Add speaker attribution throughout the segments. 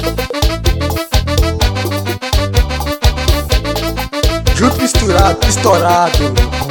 Speaker 1: Junto, misturado, estourado.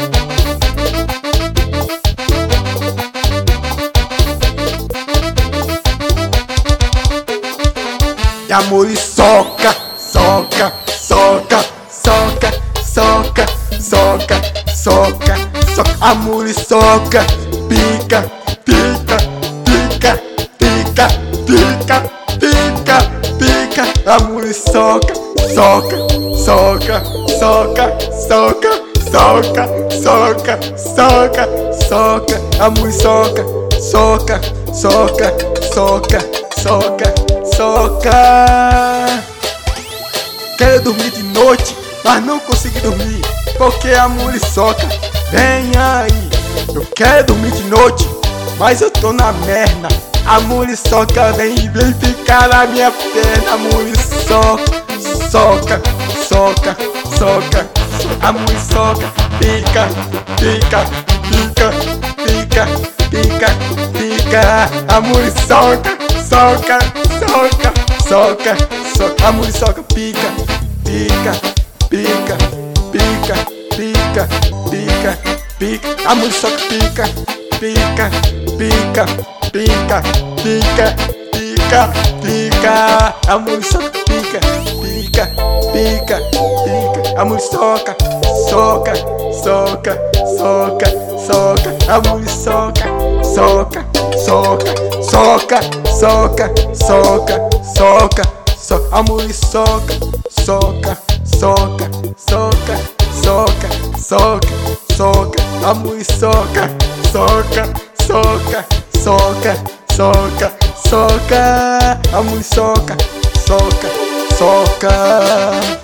Speaker 1: E a muriçoca, soca, soca, soca, soca, soca, soca, soca. A muriçoca, pica, pica, pica, pica, pica, pica, pica. A muriçoca, soca, soca, soca, soca, soca, soca, soca, soca. A muriçoca, soca, soca, soca, soca, soca. Quero dormir de noite, mas não consigo dormir, porque a muriçoca vem aí. Eu quero dormir de noite, mas eu tô na merda. A muriçoca vem e vem ficar na minha perna. A muriçoca, soca, soca, soca, soca. A muriçoca pica, pica, pica, pica, pica, pica. A muriçoca, soca, soca, soca, soca. A muriçoca pica, pica, pica, pica, pica, pica, pica. A muriçoca pica, pica, pica, pica, pica, pica, pica. A muriçoca pica, pica, pica, pica. A muriçoca, soca, soca, soca, soca. A muriçoca, soca, soca, soca, soca, soca, soca, soca. A muriçoca, soca, soca, soca, soca, soca, soca. A muriçoca, soca, soca, soca, soca, soca. A muriçoca, soca, soca.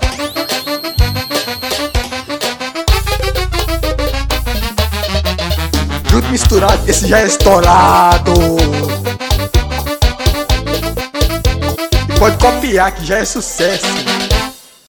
Speaker 1: Junto, misturado, esse já é estourado. E pode copiar que já é sucesso.